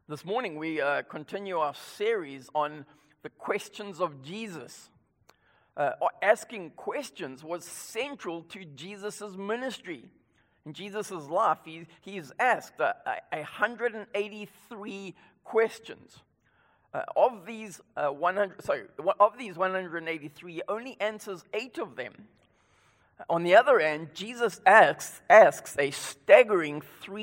This morning we continue our series on the questions of Jesus. Asking questions was central to Jesus' ministry. In Jesus' life, he's asked 183 questions. Of these 183, he only answers 8 of them. On the other hand, Jesus asks a staggering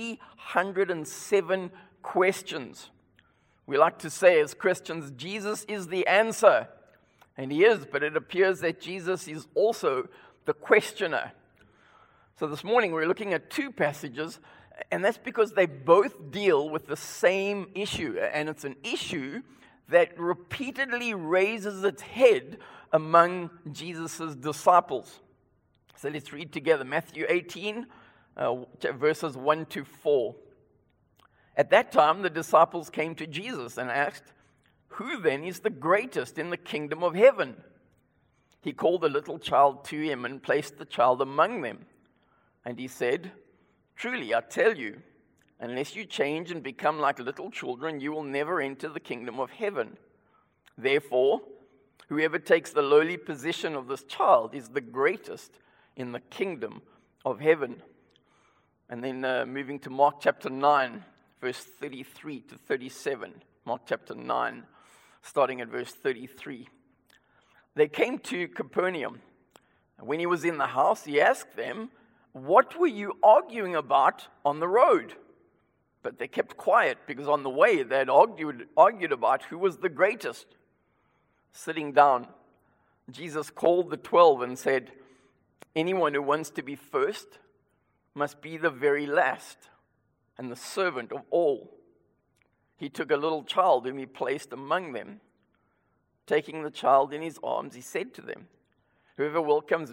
307 questions. We like to say as Christians, Jesus is the answer. And he is, but it appears that Jesus is also the questioner. So this morning we're looking at 2 passages, and that's because they both deal with the same issue. And it's an issue that repeatedly raises its head among Jesus' disciples. So let's read together Matthew 18, verses 1 to 4. At that time, the disciples came to Jesus and asked, "Who then is the greatest in the kingdom of heaven?" He called a little child to him and placed the child among them. And he said, "Truly, I tell you, unless you change and become like little children, you will never enter the kingdom of heaven. Therefore, whoever takes the lowly position of this child is the greatest in the kingdom of heaven." And then moving to Mark chapter 9, verse 33 to 37. Mark chapter 9, starting at verse 33. They came to Capernaum. When he was in the house, he asked them, "What were you arguing about on the road?" But they kept quiet because on the way they had argued about who was the greatest. Sitting down, Jesus called the 12 and said, "Anyone who wants to be first must be the very last and the servant of all." He took a little child whom he placed among them. Taking the child in his arms, he said to them, whoever welcomes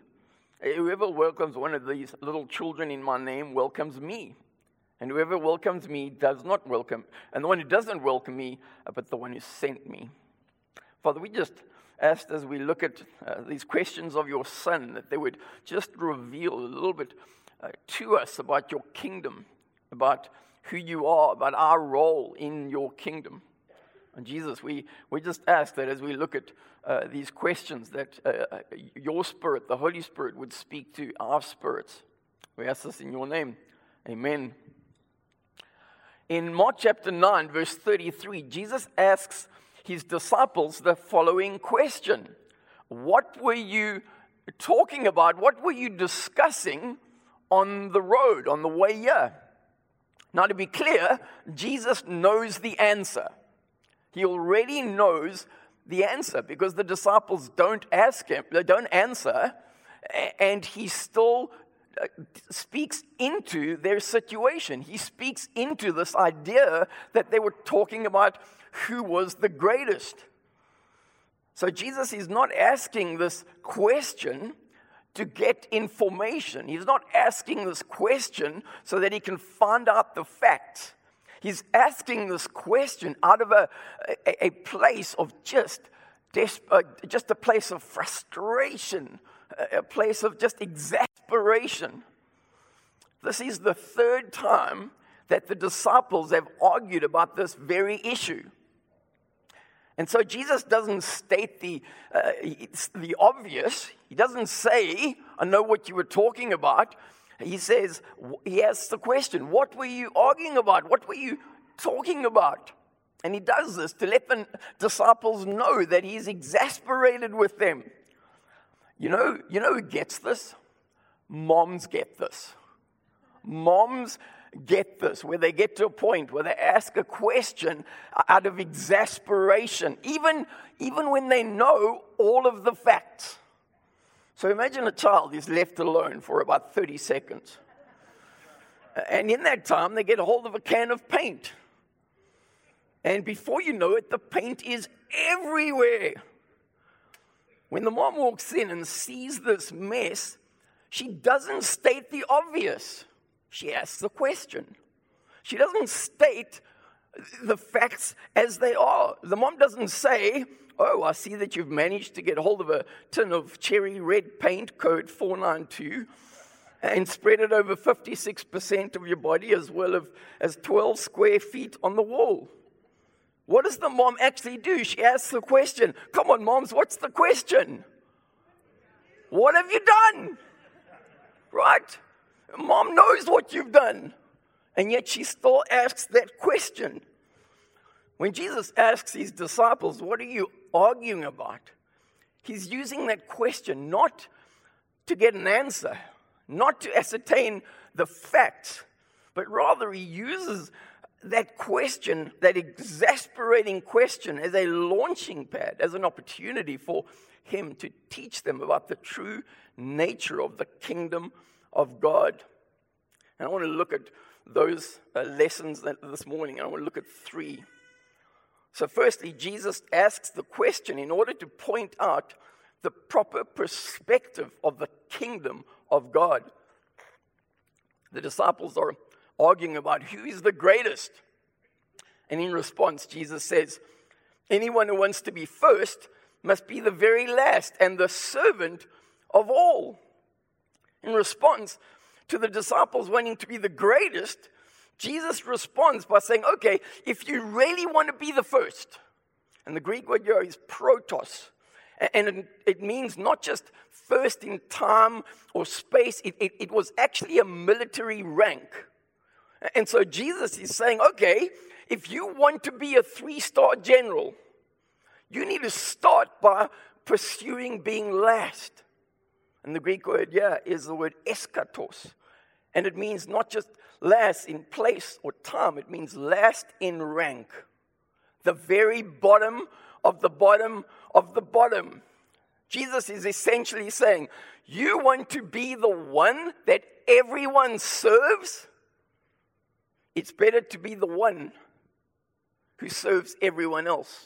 one of these little children in my name welcomes me. And whoever welcomes me does not welcome, and the one who doesn't welcome me, but the one who sent me." Father, we just asked as we look at these questions of your Son, that they would just reveal a little bit to us about your kingdom, about who you are, about our role in your kingdom. And Jesus, we just ask that as we look at these questions, that your Spirit, the Holy Spirit, would speak to our spirits. We ask this in your name. Amen. In Mark chapter 9, verse 33, Jesus asks his disciples the following question. What were you talking about? What were you discussing on the road, on the way here? Now, to be clear, Jesus knows the answer. He already knows the answer because the disciples don't answer, and he still speaks into their situation. He speaks into this idea that they were talking about who was the greatest. So Jesus is not asking this question to get information. He's not asking this question so that he can find out the facts. He's asking this question out of a place of just a place of frustration, a place of just exasperation. This is the 3rd time that the disciples have argued about this very issue. And so Jesus doesn't state the obvious. He doesn't say, "I know what you were talking about." He asks the question, "What were you arguing about? What were you talking about?" And he does this to let the disciples know that he's exasperated with them. You know who gets this? Moms get this. Moms get this, where they get to a point where they ask a question out of exasperation, even when they know all of the facts. So imagine a child is left alone for about 30 seconds. And in that time, they get a hold of a can of paint. And before you know it, the paint is everywhere. When the mom walks in and sees this mess, she doesn't state the obvious. She asks the question. She doesn't state the facts as they are. The mom doesn't say, "Oh, I see that you've managed to get hold of a tin of cherry red paint, code 492. and spread it over 56% of your body as well as 12 square feet on the wall. What does the mom actually do? She asks the question. Come on, moms, what's the question? What have you done? Right? Mom knows what you've done. And yet she still asks that question. When Jesus asks his disciples, what are you arguing about? He's using that question not to get an answer, not to ascertain the facts, but rather he uses that question, that exasperating question, as a launching pad, as an opportunity for him to teach them about the true nature of the kingdom of God. And I want to look at those lessons this morning. I want to look at 3. So firstly, Jesus asks the question in order to point out the proper perspective of the kingdom of God. The disciples are arguing about who is the greatest. And in response, Jesus says, anyone who wants to be first must be the very last and the servant of all. In response to the disciples wanting to be the greatest, Jesus responds by saying, okay, if you really want to be the first, and the Greek word here is protos, and it means not just first in time or space, it was actually a military rank. And so Jesus is saying, okay, if you want to be a 3-star general, you need to start by pursuing being last. And the Greek word here is the word eskatos. And it means not just last in place or time, it means last in rank. The very bottom of the bottom of the bottom. Jesus is essentially saying, you want to be the one that everyone serves? It's better to be the one who serves everyone else.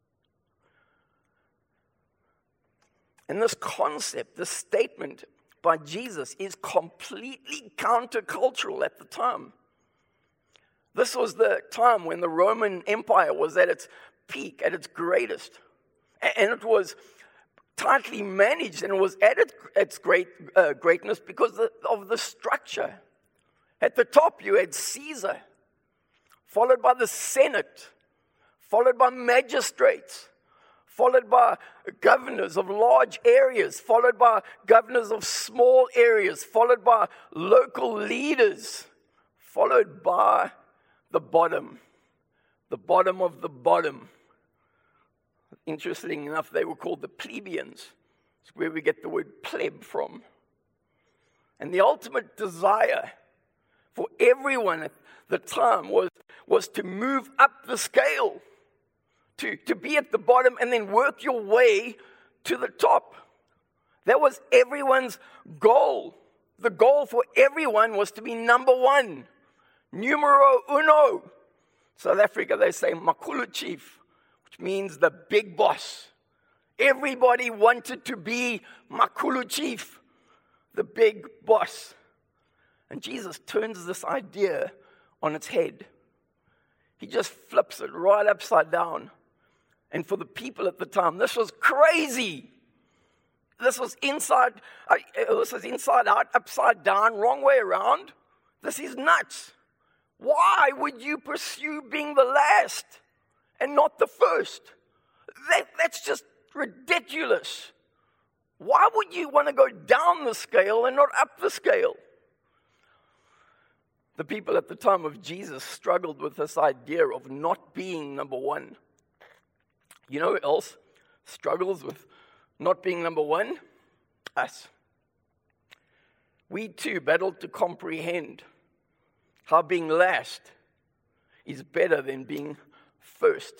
And this concept, this statement by Jesus is completely countercultural at the time. This was the time when the Roman Empire was at its peak, at its greatest. And it was tightly managed, and it was at its greatness because of the structure. At the top, you had Caesar, followed by the Senate, followed by magistrates, followed by governors of large areas, followed by governors of small areas, followed by local leaders, followed by the bottom of the bottom. Interesting enough, they were called the plebeians. It's where we get the word pleb from. And the ultimate desire for everyone at the time was to move up the scale, to be at the bottom and then work your way to the top. That was everyone's goal. The goal for everyone was to be number one, numero uno. South Africa, they say Makulu Chief, which means the big boss. Everybody wanted to be Makulu Chief, the big boss. And Jesus turns this idea on its head. He just flips it right upside down. And for the people at the time, this was crazy. This was inside out, upside down, wrong way around. This is nuts. Why would you pursue being the last and not the first? That's just ridiculous. Why would you want to go down the scale and not up the scale? The people at the time of Jesus struggled with this idea of not being number one. You know who else struggles with not being number one? Us. We too battle to comprehend how being last is better than being first.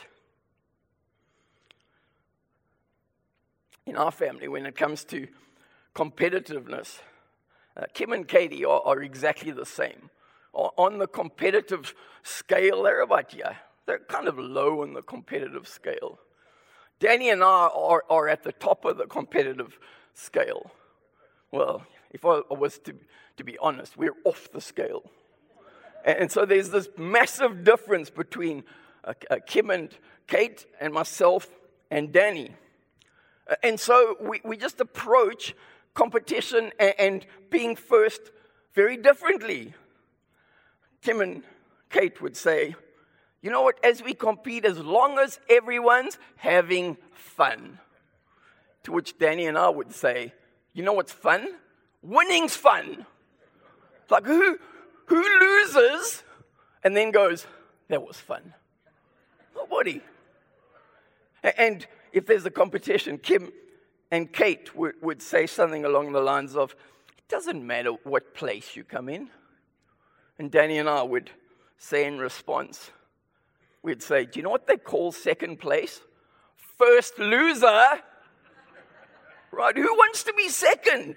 In our family, when it comes to competitiveness, Kim and Katie are exactly the same. On the competitive scale, they're about, they're kind of low on the competitive scale. Danny and I are at the top of the competitive scale. Well, if I was to be honest, we're off the scale. And so there's this massive difference between Kim and Kate and myself and Danny. And so we just approach competition and being first very differently. Kim and Kate would say, you know what, as we compete, as long as everyone's having fun. To which Danny and I would say, you know what's fun? Winning's fun. Like who loses and then goes, that was fun? Nobody. And if there's a competition, Kim and Kate would say something along the lines of, it doesn't matter what place you come in. And Danny and I would say in response, we'd say, do you know what they call second place? First loser. Right? Who wants to be second?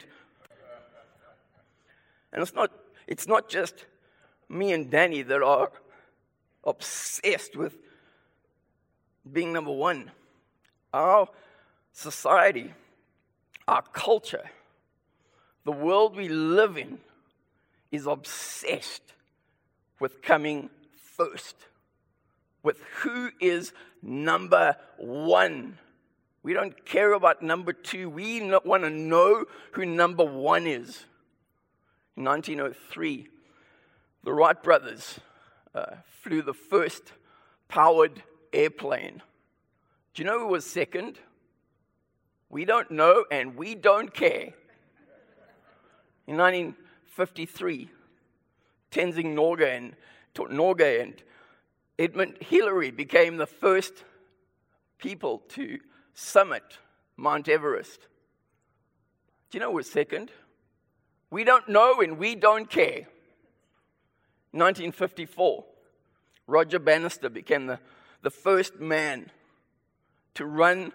And it's not just me and Danny that are obsessed with being number one. Our society, our culture, the world we live in is obsessed with coming first, with who is number one. We don't care about number two. We want to know who number one is. In 1903, the Wright brothers flew the first powered airplane. Do you know who was second? We don't know, and we don't care. In 1953, Tenzing Norgay and Edmund Hillary became the first people to summit Mount Everest. Do you know who was second? We don't know, and we don't care. 1954, Roger Bannister became the first man to run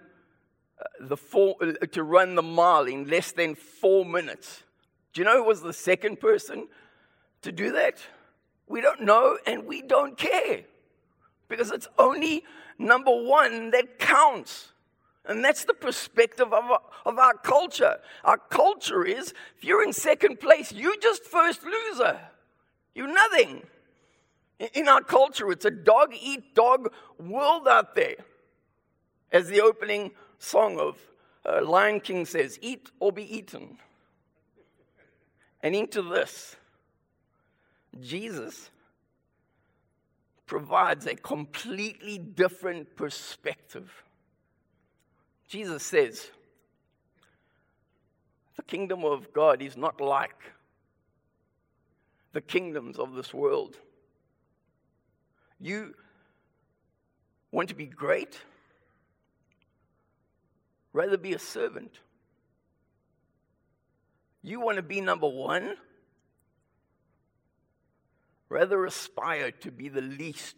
the mile in less than 4 minutes. Do you know who was the second person to do that? We don't know, and we don't care. Because it's only number one that counts. And that's the perspective of our culture. Our culture is, if you're in second place, you're just first loser. You're nothing. In our culture, it's a dog-eat-dog world out there. As the opening song of Lion King says, eat or be eaten. And into this, Jesus provides a completely different perspective. Jesus says, the kingdom of God is not like the kingdoms of this world. You want to be great? Rather be a servant. You want to be number one? Rather aspire to be the least.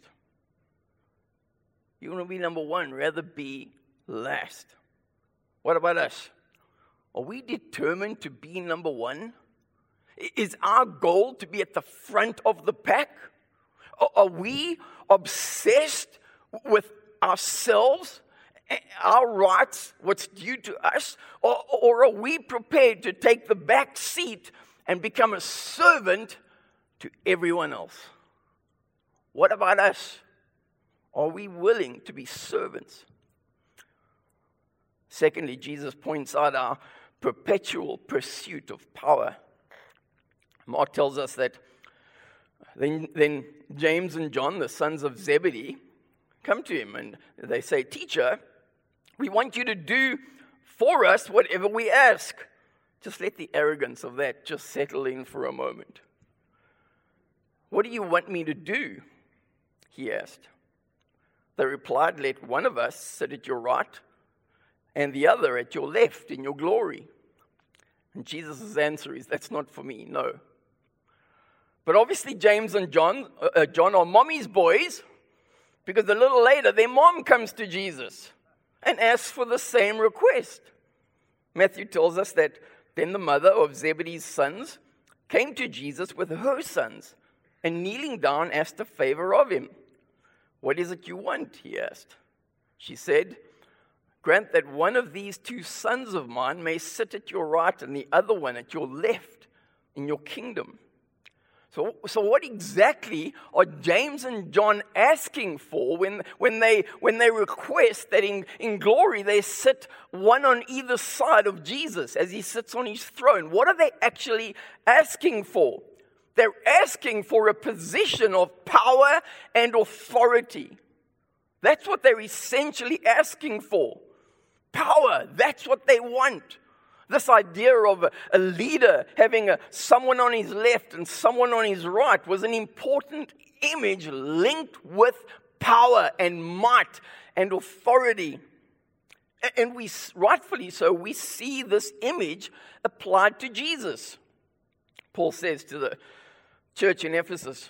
You want to be number one? Rather be last. What about us? Are we determined to be number one? Is our goal to be at the front of the pack? Are we obsessed with ourselves, our rights, what's due to us? Or are we prepared to take the back seat and become a servant to everyone else? What about us? Are we willing to be servants? Secondly, Jesus points out our perpetual pursuit of power. Mark tells us that then James and John, the sons of Zebedee, come to him and they say, "Teacher, we want you to do for us whatever we ask." Just let the arrogance of that just settle in for a moment. "What do you want me to do?" he asked. They replied, "Let one of us sit at your right and the other at your left in your glory." And Jesus' answer is, "That's not for me, no." But obviously James and John are mommy's boys, because a little later their mom comes to Jesus and asks for the same request. Matthew tells us that then the mother of Zebedee's sons came to Jesus with her sons and kneeling down asked a favor of him. "What is it you want?" he asked. She said, "Grant that one of these two sons of mine may sit at your right and the other one at your left in your kingdom." So what exactly are James and John asking for when they request that in glory they sit one on either side of Jesus as he sits on his throne? What are they actually asking for? They're asking for a position of power and authority. That's what they're essentially asking for. Power, that's what they want. This idea of a leader having someone on his left and someone on his right was an important image linked with power and might and authority. And we, rightfully so, we see this image applied to Jesus. Paul says to the church in Ephesus,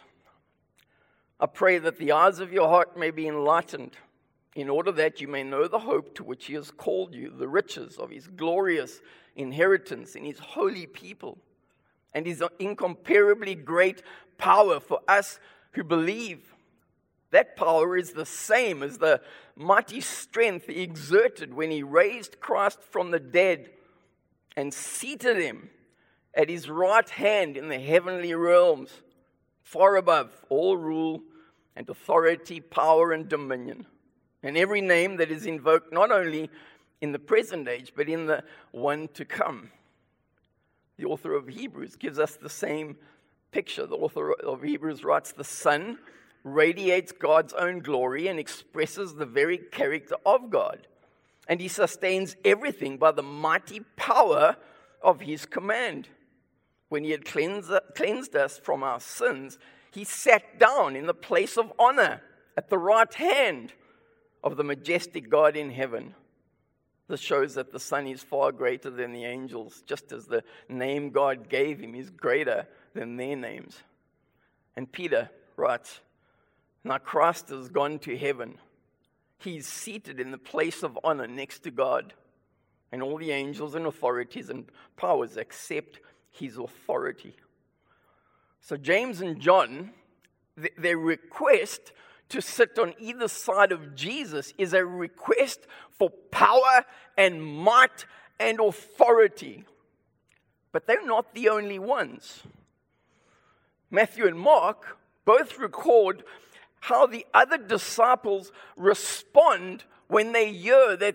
I pray that the eyes of your heart may be enlightened, in order that you may know the hope to which he has called you, the riches of his glorious inheritance in his holy people, and his incomparably great power for us who believe. That power is the same as the mighty strength he exerted when he raised Christ from the dead and seated him at his right hand in the heavenly realms, far above all rule and authority, power and dominion, and every name that is invoked not only in the present age, but in the one to come. The author of Hebrews gives us the same picture. The author of Hebrews writes, the Son radiates God's own glory and expresses the very character of God. And he sustains everything by the mighty power of his command. When he had cleansed us from our sins, he sat down in the place of honor at the right hand of the majestic God in heaven. This shows that the Son is far greater than the angels, just as the name God gave him is greater than their names. And Peter writes, now Christ has gone to heaven. He's seated in the place of honor next to God. And all the angels and authorities and powers accept his authority. So James and John, their request to sit on either side of Jesus is a request for power and might and authority. But they're not the only ones. Matthew and Mark both record how the other disciples respond when they hear that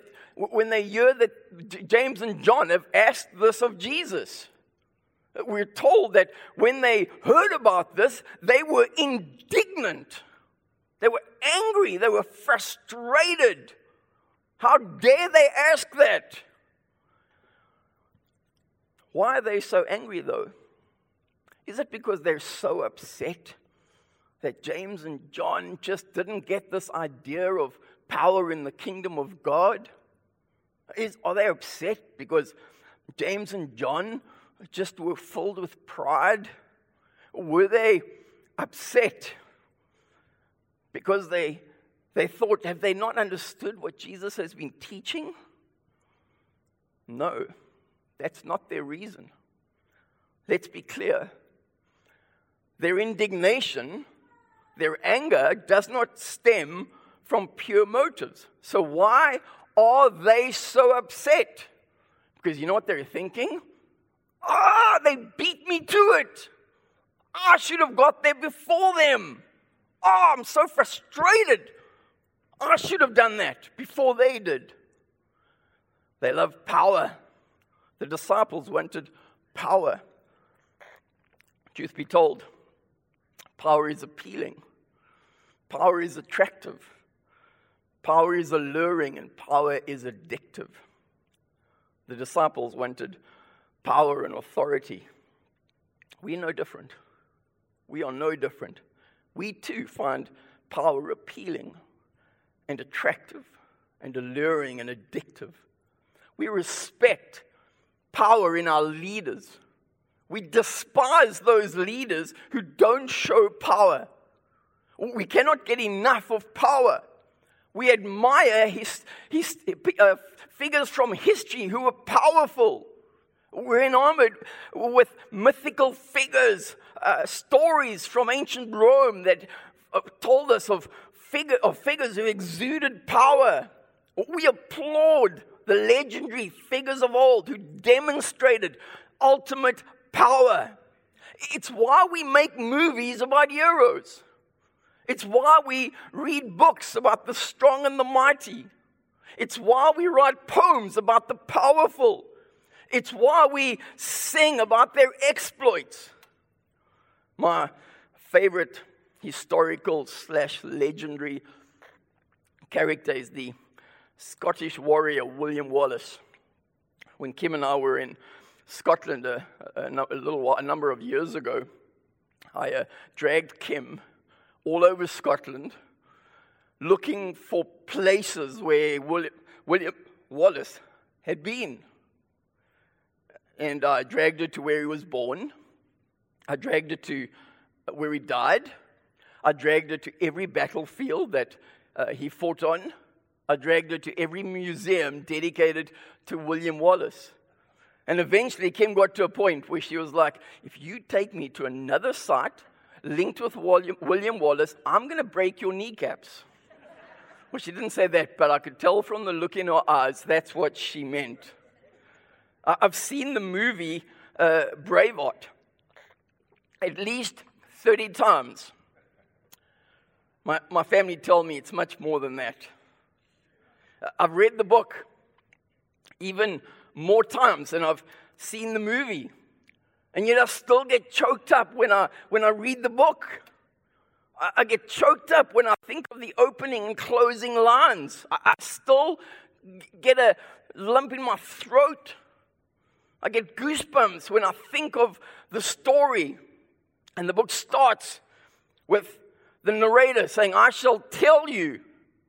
James and John have asked this of Jesus. We're told that when they heard about this, they were indignant. They were angry. They were frustrated. How dare they ask that? Why are they so angry, though? Is it because they're so upset that James and John just didn't get this idea of power in the kingdom of God? Are they upset because James and John just were filled with pride? Were they upset because they thought, have they not understood what Jesus has been teaching? No, that's not their reason. Let's be clear. Their indignation, their anger does not stem from pure motives. So why are they so upset? Because you know what they're thinking? They beat me to it. I should have got there before them. I'm so frustrated. I should have done that before they did. They love power. The disciples wanted power. Truth be told, power is appealing. Power is attractive. Power is alluring, and power is addictive. The disciples wanted power and authority. We are no different. We are no different. We too find power appealing and attractive and alluring and addictive. We respect power in our leaders. We despise those leaders who don't show power. We cannot get enough of power. We admire figures from history who were powerful. We're enamored with mythical figures, stories from ancient Rome that told us of figures who exuded power. We applaud the legendary figures of old who demonstrated ultimate power. It's why we make movies about heroes. It's why we read books about the strong and the mighty. It's why we write poems about the powerful. It's why we sing about their exploits. My favorite historical / legendary character is the Scottish warrior William Wallace. When Kim and I were in Scotland a number of years ago, I dragged Kim all over Scotland looking for places where William Wallace had been. And I dragged her to where he was born. I dragged her to where he died. I dragged her to every battlefield that he fought on. I dragged her to every museum dedicated to William Wallace. And eventually Kim got to a point where she was like, if you take me to another site linked with William Wallace, I'm going to break your kneecaps. Well, she didn't say that, but I could tell from the look in her eyes that's what she meant. I've seen the movie Braveheart at least 30 times. My family told me it's much more than that. I've read the book even more times than I've seen the movie. And yet I still get choked up when I read the book. I get choked up when I think of the opening and closing lines. I still get a lump in my throat. I get goosebumps when I think of the story. And the book starts with the narrator saying, I shall tell you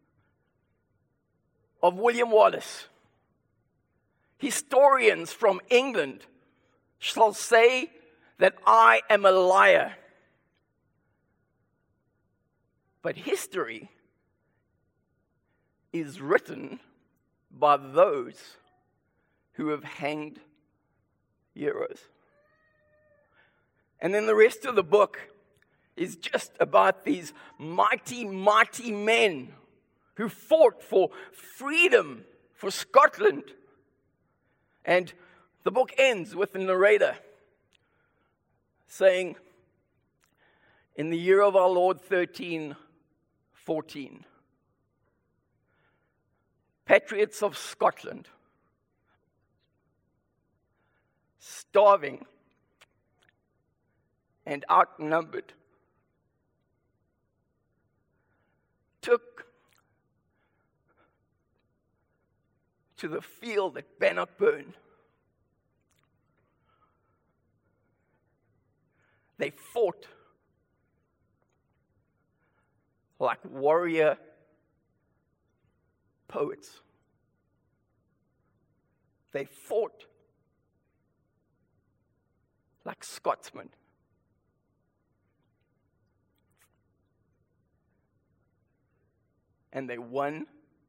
of William Wallace. Historians from England shall say that I am a liar. But history is written by those who have hanged heroes. And then the rest of the book is just about these mighty, mighty men who fought for freedom for Scotland. And the book ends with the narrator saying, in the year of our Lord 1314, patriots of Scotland, starving and outnumbered, took to the field at Bannockburn. They fought like warrior poets. They fought like Scotsmen. And they won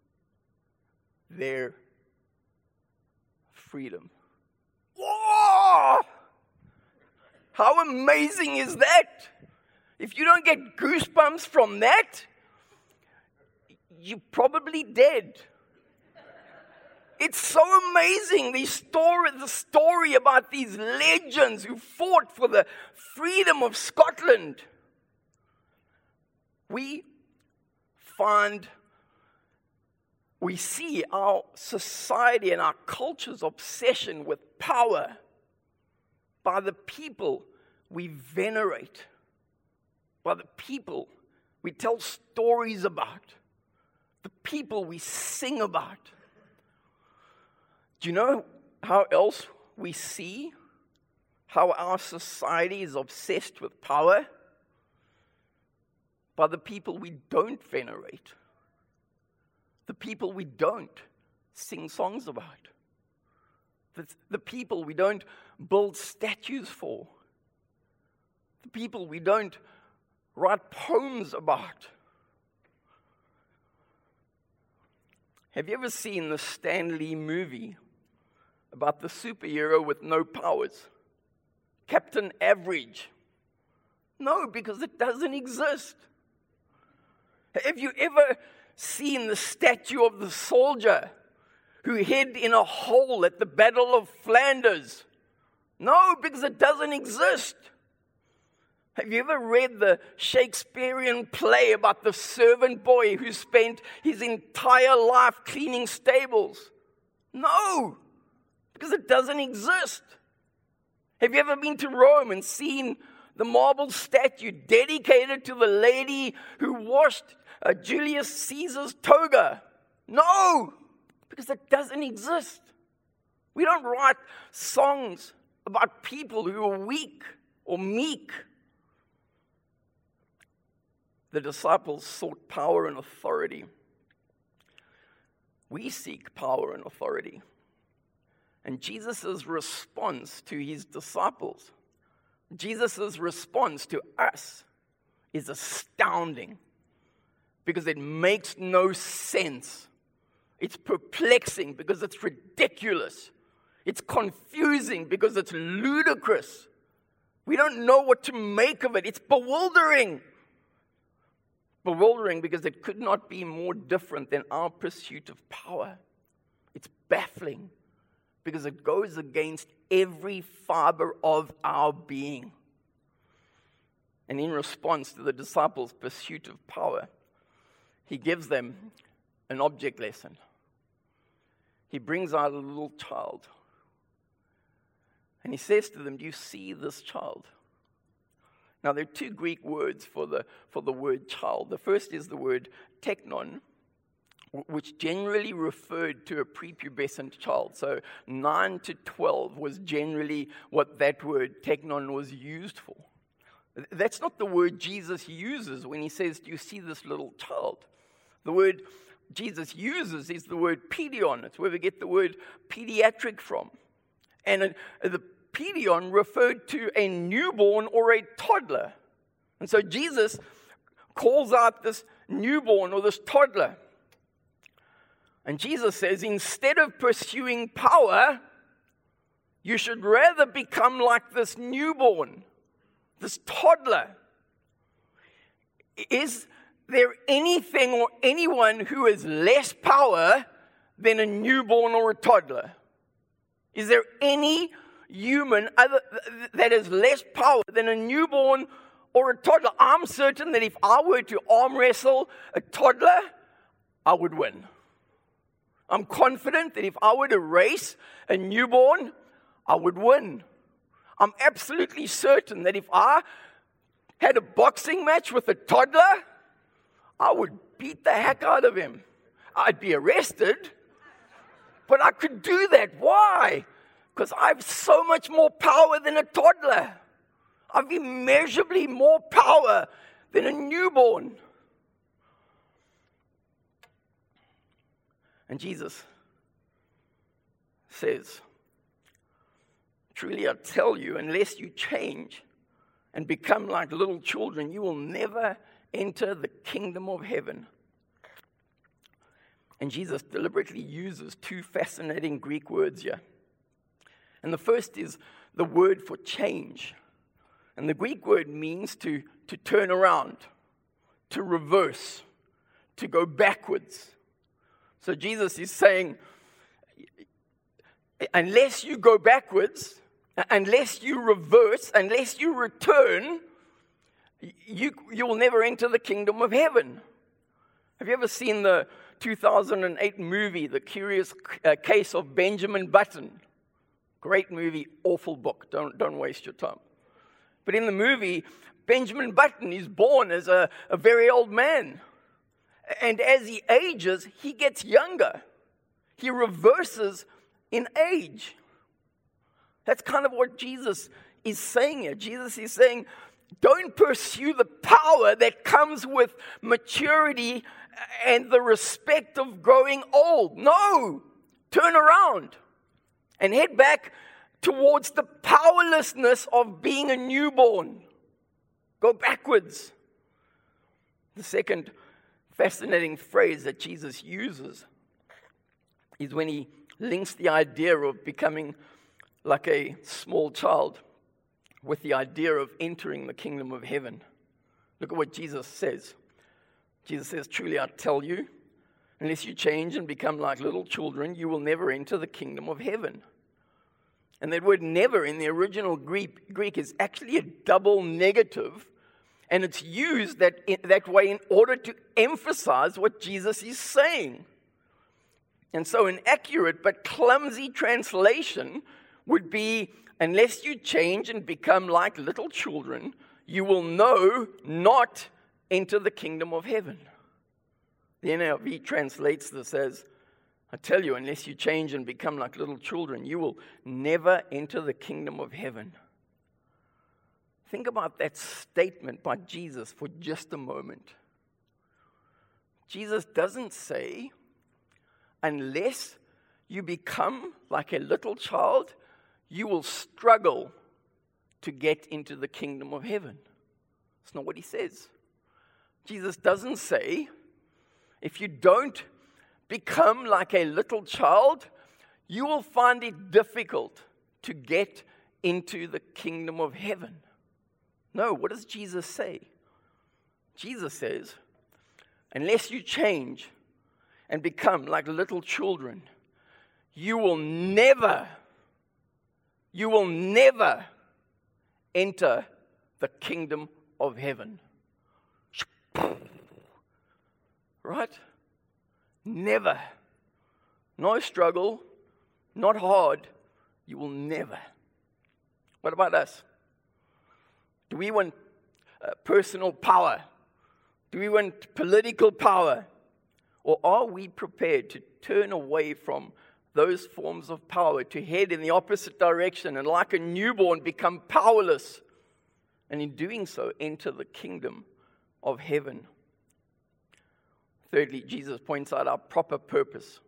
their freedom. Whoa! How amazing is that? If you don't get goosebumps from that, you're probably dead. It's so amazing, the story about these legends who fought for the freedom of Scotland. We see our society and our culture's obsession with power by the people we venerate, by the people we tell stories about, the people we sing about. Do you know how else we see how our society is obsessed with power? By the people we don't venerate, the people we don't sing songs about, the people we don't build statues for, the people we don't write poems about. Have you ever seen the Stan Lee movie about the superhero with no powers? Captain Average. No, because it doesn't exist. Have you ever seen the statue of the soldier who hid in a hole at the Battle of Flanders? No, because it doesn't exist. Have you ever read the Shakespearean play about the servant boy who spent his entire life cleaning stables? No, because it doesn't exist. Have you ever been to Rome and seen the marble statue dedicated to the lady who washed Julius Caesar's toga. No, because that doesn't exist. We don't write songs about people who are weak or meek. The disciples sought power and authority. We seek power and authority. And Jesus' response to his disciples, Jesus' response to us is astounding because it makes no sense. It's perplexing because it's ridiculous. It's confusing because it's ludicrous. We don't know what to make of it. It's bewildering. Bewildering because it could not be more different than our pursuit of power. It's baffling because it goes against every fiber of our being. And in response to the disciples' pursuit of power, he gives them an object lesson. He brings out a little child. And he says to them, do you see this child? Now, there are two Greek words for the word child. The first is the word teknon, which generally referred to a prepubescent child. So 9 to 12 was generally what that word teknon was used for. That's not the word Jesus uses when he says, do you see this little child? The word Jesus uses is the word pedion. It's where we get the word pediatric from. And the pedion referred to a newborn or a toddler. And so Jesus calls out this newborn or this toddler. And Jesus says, instead of pursuing power, you should rather become like this newborn, this toddler. Is there anything or anyone who has less power than a newborn or a toddler? Is there any human that has less power than a newborn or a toddler? I'm certain that if I were to arm wrestle a toddler, I would win. I'm confident that if I were to race a newborn, I would win. I'm absolutely certain that if I had a boxing match with a toddler, I would beat the heck out of him. I'd be arrested, but I could do that. Why? Because I have so much more power than a toddler. I have immeasurably more power than a newborn. And Jesus says, truly I tell you, unless you change and become like little children, you will never enter the kingdom of heaven. And Jesus deliberately uses two fascinating Greek words here. And the first is the word for change. And the Greek word means to turn around, to reverse, to go backwards. So Jesus is saying, unless you go backwards, unless you reverse, unless you return, you will never enter the kingdom of heaven. Have you ever seen the 2008 movie, The Curious Case of Benjamin Button? Great movie, awful book. Don't waste your time. But in the movie, Benjamin Button is born as a very old man. And as he ages, he gets younger. He reverses in age. That's kind of what Jesus is saying here. Jesus is saying, don't pursue the power that comes with maturity and the respect of growing old. No, turn around and head back towards the powerlessness of being a newborn. Go backwards. The second fascinating phrase that Jesus uses is when he links the idea of becoming like a small child with the idea of entering the kingdom of heaven. Look at what Jesus says. Jesus says, truly I tell you, unless you change and become like little children, you will never enter the kingdom of heaven. And that word never in the original Greek is actually a double negative, and it's used that way in order to emphasize what Jesus is saying. And so an accurate but clumsy translation would be, unless you change and become like little children, you will not enter the kingdom of heaven. The NIV translates this as, I tell you, unless you change and become like little children, you will never enter the kingdom of heaven. Think about that statement by Jesus for just a moment. Jesus doesn't say, unless you become like a little child, you will struggle to get into the kingdom of heaven. That's not what he says. Jesus doesn't say, if you don't become like a little child, you will find it difficult to get into the kingdom of heaven. No, what does Jesus say? Jesus says, unless you change and become like little children, you will never enter the kingdom of heaven. Right? Never. No struggle, not hard. You will never. What about us? Do we want personal power? Do we want political power? Or are we prepared to turn away from those forms of power, to head in the opposite direction and like a newborn become powerless, and in doing so enter the kingdom of heaven? Thirdly, Jesus points out our proper purpose.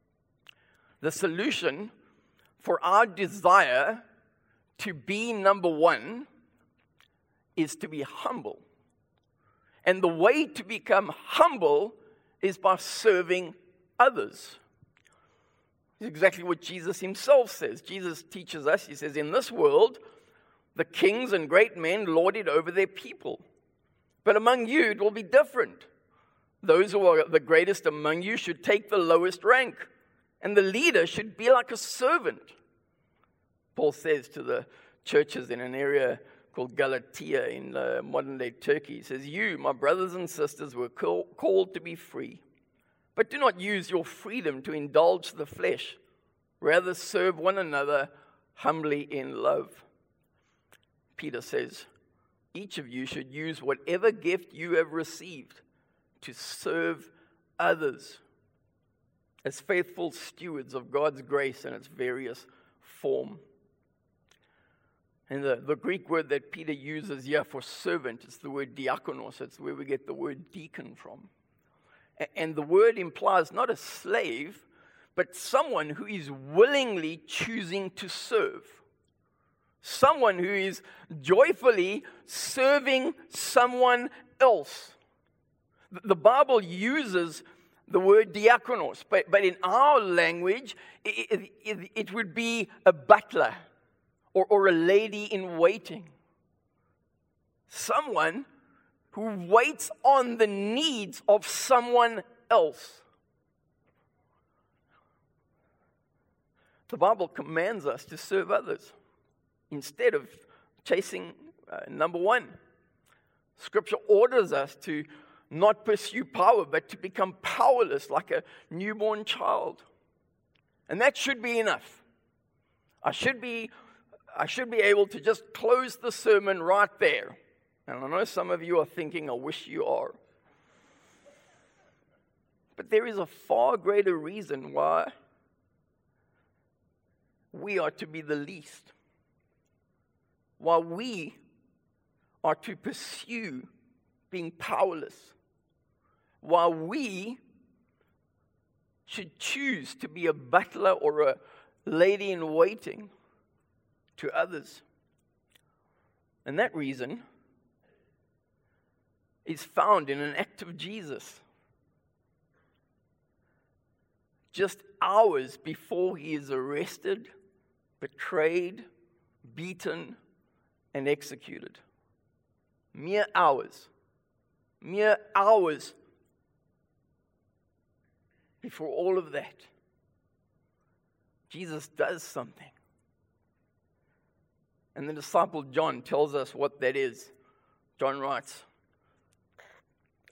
The solution for our desire to be number one is to be humble. And the way to become humble is by serving others. It's exactly what Jesus himself says. Jesus teaches us, he says, in this world, the kings and great men lord it over their people. But among you, it will be different. Those who are the greatest among you should take the lowest rank, and the leader should be like a servant. Paul says to the churches in an area called Galatia in modern-day Turkey, he says, you, my brothers and sisters, were called to be free. But do not use your freedom to indulge the flesh. Rather, serve one another humbly in love. Peter says, each of you should use whatever gift you have received to serve others as faithful stewards of God's grace in its various form. And the Greek word that Peter uses here for servant is the word diakonos. It's where we get the word deacon from. And the word implies not a slave, but someone who is willingly choosing to serve. Someone who is joyfully serving someone else. The Bible uses the word diakonos, but in our language, it would be a butler or a lady in waiting. Someone who waits on the needs of someone else. The Bible commands us to serve others instead of chasing number one. Scripture orders us to not pursue power, but to become powerless like a newborn child. And that should be enough. I should be able to just close the sermon right there. And I know some of you are thinking, I wish you are. But there is a far greater reason why we are to be the least. Why we are to pursue being powerless. Why we should choose to be a butler or a lady in waiting to others. And that reason is found in an act of Jesus. Just hours before he is arrested, betrayed, beaten, and executed. Mere hours before all of that, Jesus does something. And the disciple John tells us what that is. John writes,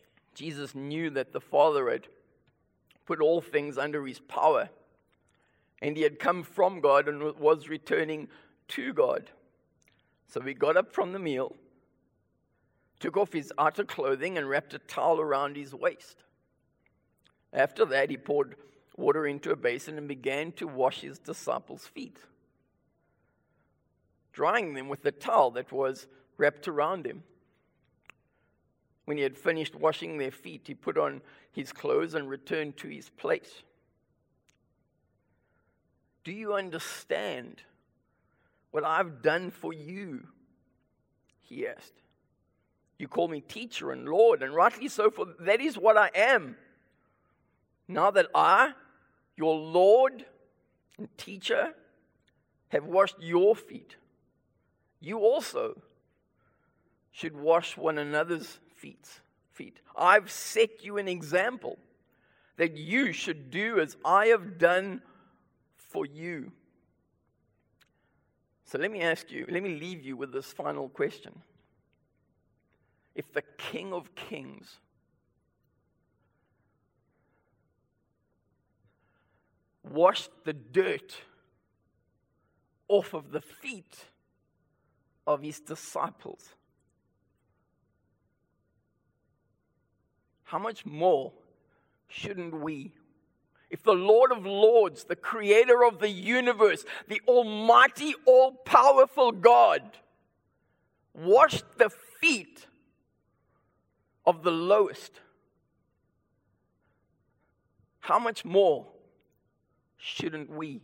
Jesus knew that the Father had put all things under his power, And he had come from God and was returning to God. So he got up from the meal, took off his outer clothing, and wrapped a towel around his waist. After that, he poured water into a basin and began to wash his disciples' feet, drying them with the towel that was wrapped around him. When he had finished washing their feet, he put on his clothes and returned to his place. Do you understand what I've done for you? He asked. You call me teacher and Lord, and rightly so, for that is what I am. Now that I, your Lord and teacher, have washed your feet, you also should wash one another's feet. I've set you an example that you should do as I have done for you. So let me leave you with this final question. If the King of Kings washed the dirt off of the feet of his disciples, how much more shouldn't we? If the Lord of Lords, the creator of the universe, the almighty, all-powerful God, washed the feet of the lowest, how much more shouldn't we?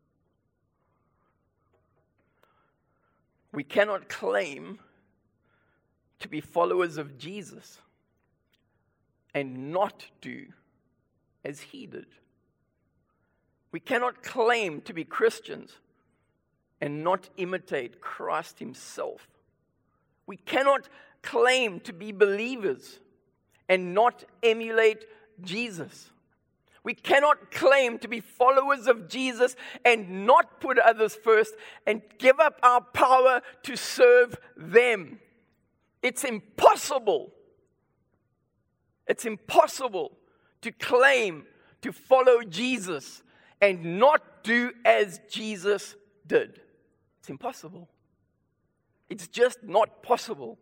We cannot claim to be followers of Jesus and not do as he did. We cannot claim to be Christians and not imitate Christ himself. We cannot claim to be believers and not emulate Jesus. We cannot claim to be followers of Jesus and not put others first and give up our power to serve them. It's impossible. It's impossible to claim to follow Jesus and not do as Jesus did. It's impossible. It's just not possible.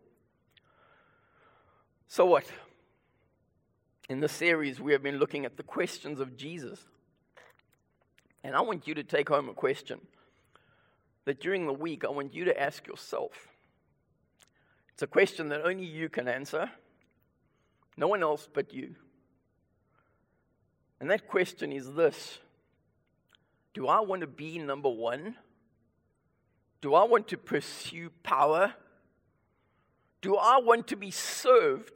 So what? In this series, we have been looking at the questions of Jesus. And I want you to take home a question that during the week, I want you to ask yourself. It's a question that only you can answer. No one else but you. And that question is this: do I want to be number one? Do I want to pursue power? Do I want to be served?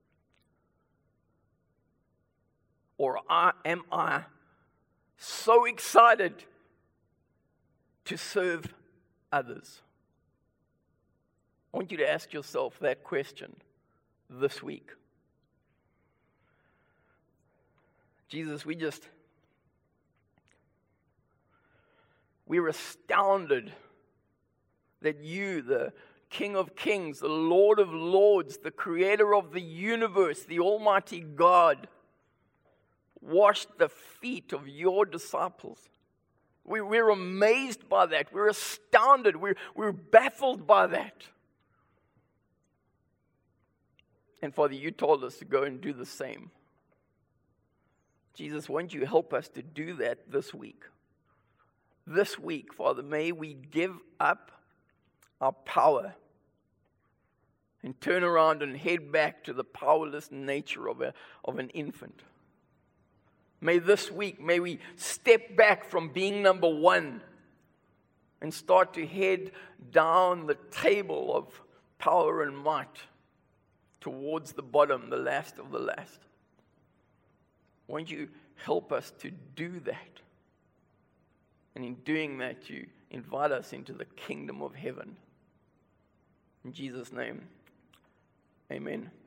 Or am I so excited to serve others? I want you to ask yourself that question this week. Jesus, we're astounded that you, the King of Kings, the Lord of Lords, the creator of the universe, the Almighty God, washed the feet of your disciples. We're amazed by that. We're astounded. We're baffled by that. And Father, you told us to go and do the same. Jesus, won't you help us to do that this week? This week, Father, may we give up our power and turn around and head back to the powerless nature of an infant. May this week, may we step back from being number one and start to head down the table of power and might towards the bottom, the last of the last. Won't you help us to do that? And in doing that, you invite us into the kingdom of heaven. In Jesus' name, amen.